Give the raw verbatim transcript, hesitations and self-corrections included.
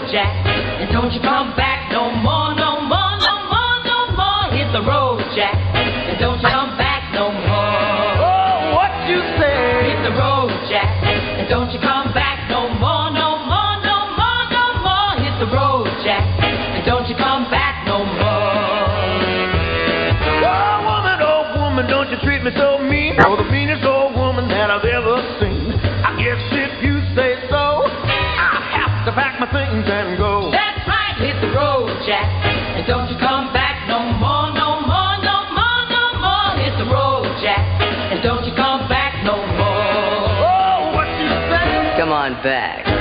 Jack, and don't you come back no more, no more, no more, no more. Hit the road, Jack, and don't you come back no more. Oh, what you say? Hit the road, Jack, and don't you come back no more, no more, no more, no more. Hit the road, Jack, and don't you come back no more. Oh, woman, oh, woman, don't you treat me so mean. You're the meanest old woman that I've ever seen. I guess if you say so, I have to pack my things and go. That's right, hit the road, Jack, and don't you come back no more, no more, no more, no more. Hit the road, Jack, and don't you come back no more. Oh, what you say? Come on back.